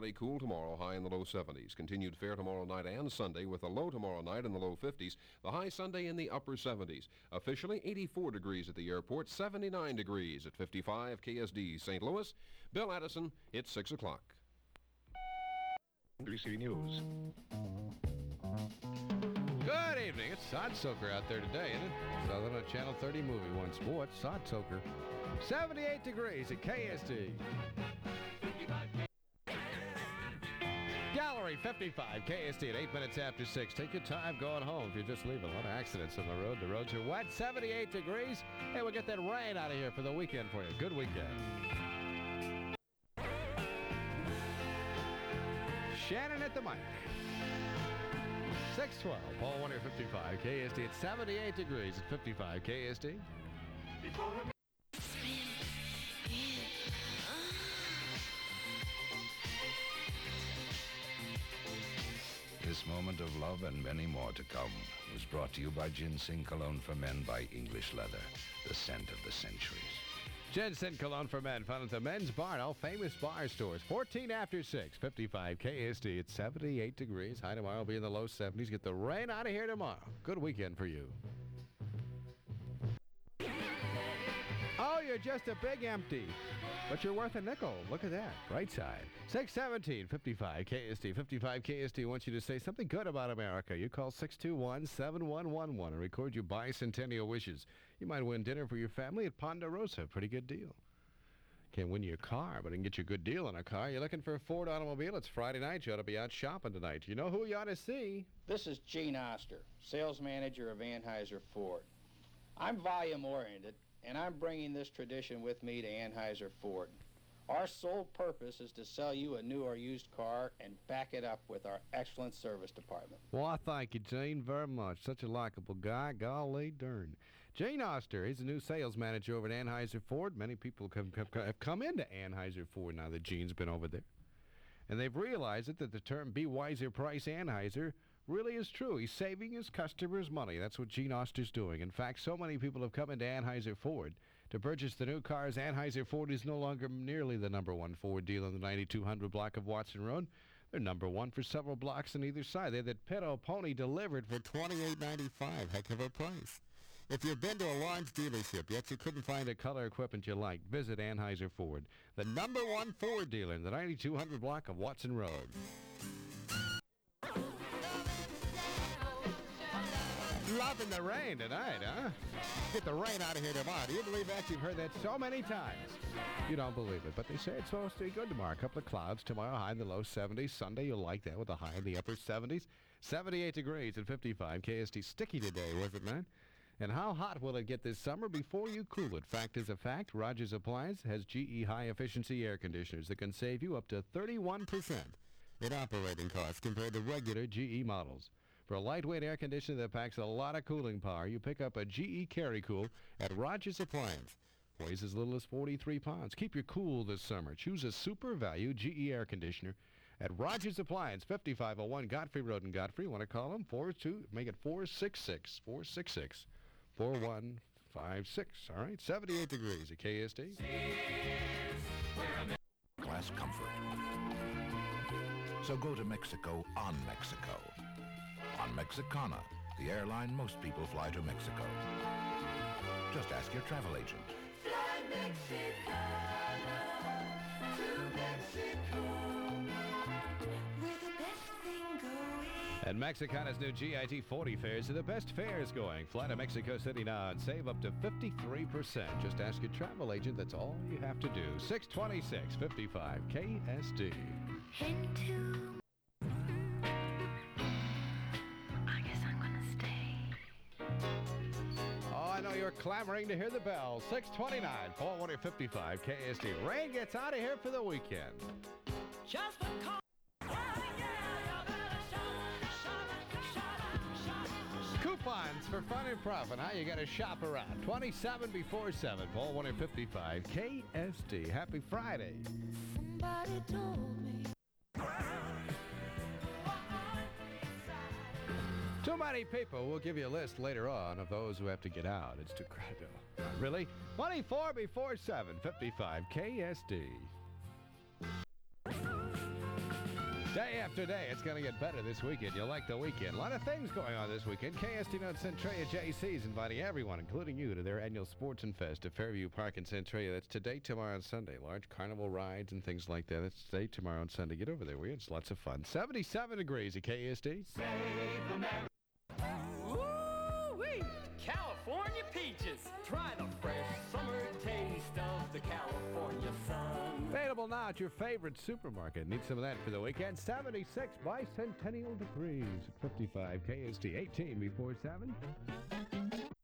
Cool tomorrow, high in the low 70s. Continued fair tomorrow night and Sunday with a low tomorrow night in the low 50s. The high Sunday in the upper 70s. Officially 84 degrees at the airport, 79 degrees at 55 KSD St. Louis. Bill Addison, it's 6 o'clock. NBC News. Good evening. It's Sod Soaker out there today, isn't it? Southern on Channel 30 Movie One Sports. Sod Soaker. 78 degrees at KSD. Gallery 55, KSD at 8 minutes after 6. Take your time going home if you're just leaving. A lot of accidents on the road. The roads are wet. 78 degrees. Hey, we'll get that rain out of here for the weekend for you. Good weekend. Shannon at the mic. 612, Paul Warner 55, KSD at 78 degrees at 55, KSD. This moment of love and many more to come was brought to you by Ginseng Cologne for Men by English Leather, the scent of the centuries. Ginseng Cologne for Men, found at the Men's Bar, all famous bar stores. 14 after 6, 55 KSD at 78 degrees. High tomorrow will be in the low 70s. Get the rain out of here tomorrow. Good weekend for you. Oh, you're just a big empty. But you're worth a nickel. Look at that. Right side. 617 55 KSD. 55 KSD wants you to say something good about America. You call 621-7111 and record your bicentennial wishes. You might win dinner for your family at Ponderosa. Pretty good deal. Can't win you a car, but I can get you a good deal on a car. You're looking for a Ford automobile? It's Friday night. You ought to be out shopping tonight. You know who you ought to see? This is Gene Oster, sales manager of Anheuser-Ford. I'm volume-oriented, and I'm bringing this tradition with me to Anheuser-Ford. Our sole purpose is to sell you a new or used car and back it up with our excellent service department. Well, I thank you, Gene, very much. Such a likable guy. Golly darn. Gene Oster, he's a new sales manager over at Anheuser-Ford. Many people have come into Anheuser-Ford now that Gene's been over there. And they've realized that the term "be wiser, price Anheuser" really is true. He's saving his customers money. That's what Gene Oster's doing. In fact, so many people have come into Anheuser-Ford to purchase the new cars. Anheuser-Ford is no longer nearly the number one Ford dealer in the 9200 block of Watson Road. They're number one for several blocks on either side. They had that Pinto Pony delivered for $28.95. Heck of a price. If you've been to a Lawrence dealership yet you couldn't find a color equipment you liked, visit Anheuser-Ford, the number one Ford dealer in the 9200 block of Watson Road. Loving the rain tonight, huh? Get the rain out of here tomorrow. Do you believe that? You've heard that so many times. You don't believe it, but they say it's supposed to be good tomorrow. A couple of clouds tomorrow, high in the low 70s. Sunday, you'll like that with a high in the upper 70s. 78 degrees at 55. KSD sticky today, was it, man? And how hot will it get this summer before you cool it? Fact is a fact. Rogers Appliance has GE high-efficiency air conditioners that can save you up to 31% in operating costs compared to regular GE models. For a lightweight air conditioner that packs a lot of cooling power, you pick up a GE Carry Cool at Rogers Appliance. Weighs as little as 43 pounds. Keep you cool this summer. Choose a super value GE air conditioner at Rogers Appliance, 5501 Godfrey Road in Godfrey. Want to call them? 466-4156. All right, 78 degrees at KSD. Class comfort. So go to Mexico on Mexico. On Mexicana, the airline most people fly to Mexico. Just ask your travel agent. Fly Mexicana to Mexico, where the best thing going. And Mexicana's new GIT 40 fares are the best fares going. Fly to Mexico City now and save up to 53%. Just ask your travel agent. That's all you have to do. 626-55 KSD. Into I know you're clamoring to hear the bell. 629, Paul Warner 55, KSD. Rain gets out of here for the weekend. just because. Coupons for fun and profit. How you got to shop around. 27 before 7, Paul Warner 55, KSD. Happy Friday. Somebody told me. Too many people. We'll give you a list later on of those who have to get out. It's too crowded. Really? 24 before 7, 55 KSD. Day after day, it's going to get better this weekend. You'll like the weekend. A lot of things going on this weekend. KSD Note Centralia JC's inviting everyone, including you, to their annual Sports and Fest at Fairview Park in Centralia. That's today, tomorrow, and Sunday. Large carnival rides and things like that. That's today, tomorrow, and Sunday. Get over there, will you? It's lots of fun. 77 degrees at KSD. Ooh-wee! California peaches. Try the fresh summer taste of the California sun. Available now at your favorite supermarket. Need some of that for the weekend. 76 bicentennial degrees. 55 KSD 18 before 7.